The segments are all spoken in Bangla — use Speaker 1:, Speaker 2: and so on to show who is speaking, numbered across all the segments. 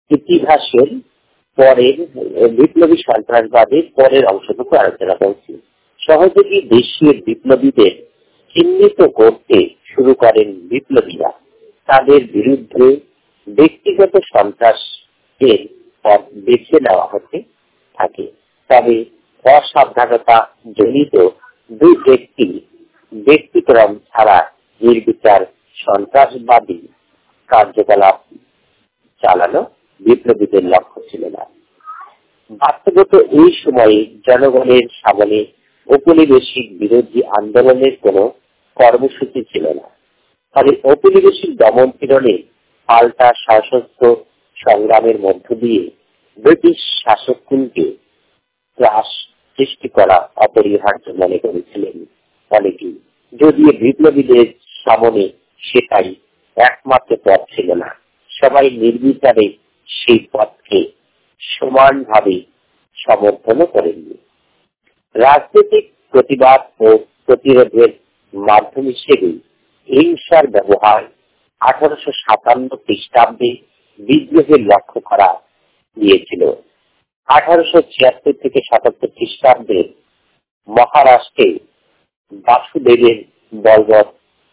Speaker 1: ইতিহাসের পরের বিপ্লবী সন্ত্রাসবাদের পরের অংশটুকু আলোচনা করছি। সহযোগী দেশীয় বিপ্লবীদের চিহ্নিত করতে শুরু করেন বিপ্লবীরা। তাদের বিরুদ্ধে ব্যক্তিগত সন্ত্রাসের পথ বেছে নেওয়া হতে থাকে। তবে অসাবধানতা জনিত দুই ব্যক্তিক্রম ছাড়া নির্বিচার সন্ত্রাসবাদী কার্যকলাপ চালানো বিপ্লবীদের লক্ষ্য ছিল না। বাস্তবত এই সময়ে জনগণের সামনে ঔপনিবেশিক বিরোধী আন্দোলনের কোন কর্মসূচি ছিল না। ফলে ঔপনিবেশিক দমন পীড়নে পাল্টা সশস্ত্র সংগ্রামের মধ্য দিয়ে ব্রিটিশ শাসককুলকে ত্রাস সৃষ্টি করা অপরিহার্য মনে করেছিলেন অনেকেই। যদিও বিপ্লবীদের সামনে সেটাই একমাত্র পথ ছিল না, সবাই নির্বিচারে সেই পথকে সমানভাবে সমর্থন করেননি। রাজনৈতিক প্রতিবাদ ও প্রতিরোধের মাধ্যম হিসেবে হিংসার ব্যবহার 1857 খ্রিস্টাব্দে বিদ্রোহের লক্ষ্য করা গিয়েছিল। 1876 থেকে 77 খ্রিস্টাব্দে মহারাষ্ট্রে বাসুদেবের বলবৎ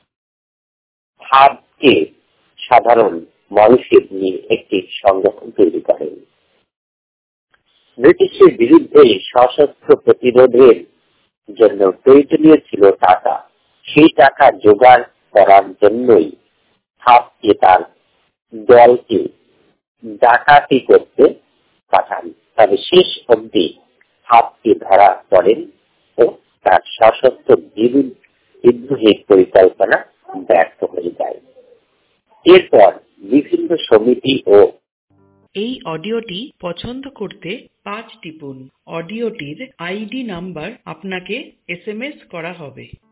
Speaker 1: ভাবকে সাধারণ মানুষের নিয়ে একটি সংগঠন তৈরি করেন। ব্রিটিশের বিরুদ্ধে সশস্ত্র প্রতিরোধের জন্য প্রয়োজনীয় ছিল টাকা। সেই টাকা জোগাড় করার জন্যই ভাবকে তার দলকে ডাকাতি করতে পাঠান। তবে শেষ অবধি ভাবকে ধরা পড়েন ও তার সশস্ত্র বিদ্রোহের পরিকল্পনা ব্যর্থ হয়ে যায়। এরপর বিভিন্ন সমিতি ও
Speaker 2: এই অডিওটি পছন্দ করতে 5 টিপুন। অডিওটির আইডি নাম্বার আপনাকে SMS করা হবে।